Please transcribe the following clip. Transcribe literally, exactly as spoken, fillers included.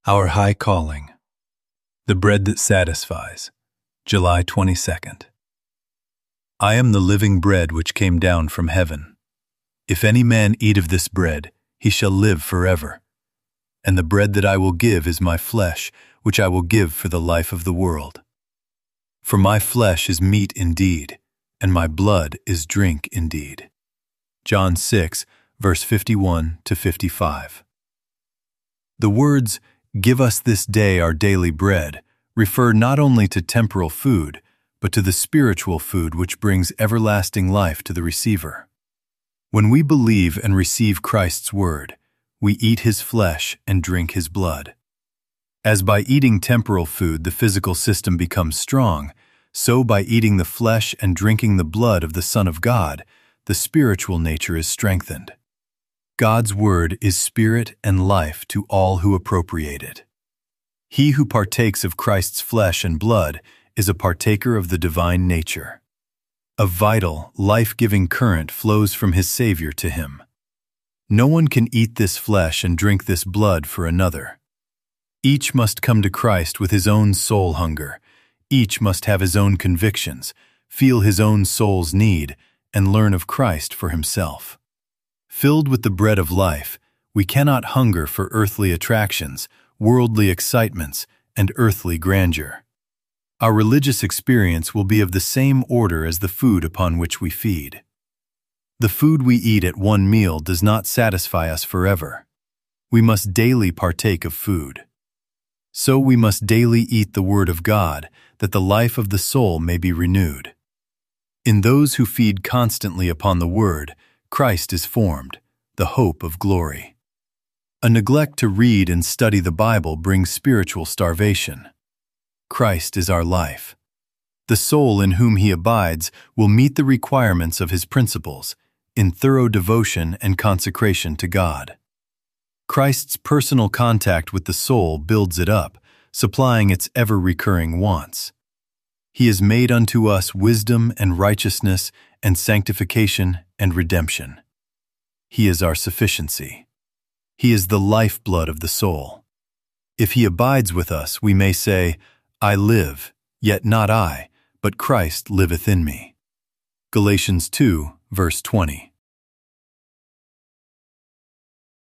Our High Calling. The Bread That Satisfies, July twenty-second. I am the living bread which came down from heaven. If any man eat of this bread, he shall live forever. And the bread that I will give is my flesh, which I will give for the life of the world. For my flesh is meat indeed, and my blood is drink indeed. John six, verse fifty-one to fifty-five. The words, "Give us this day our daily bread," refer not only to temporal food, but to the spiritual food which brings everlasting life to the receiver. When we believe and receive Christ's word, we eat his flesh and drink his blood. As by eating temporal food the physical system becomes strong, so by eating the flesh and drinking the blood of the Son of God, the spiritual nature is strengthened. God's word is spirit and life to all who appropriate it. He who partakes of Christ's flesh and blood is a partaker of the divine nature. A vital, life-giving current flows from his Savior to him. No one can eat this flesh and drink this blood for another. Each must come to Christ with his own soul hunger. Each must have his own convictions, feel his own soul's need, and learn of Christ for himself. Filled with the bread of life, we cannot hunger for earthly attractions, worldly excitements, and earthly grandeur. Our religious experience will be of the same order as the food upon which we feed. The food we eat at one meal does not satisfy us forever. We must daily partake of food. So we must daily eat the Word of God, that the life of the soul may be renewed. In those who feed constantly upon the Word, Christ is formed, the hope of glory. A neglect to read and study the Bible brings spiritual starvation. Christ is our life. The soul in whom he abides will meet the requirements of his principles, in thorough devotion and consecration to God. Christ's personal contact with the soul builds it up, supplying its ever-recurring wants. He has made unto us wisdom and righteousness and sanctification and redemption. He is our sufficiency. He is the lifeblood of the soul. If he abides with us, we may say, "I live, yet not I, but Christ liveth in me." Galatians two, verse twenty.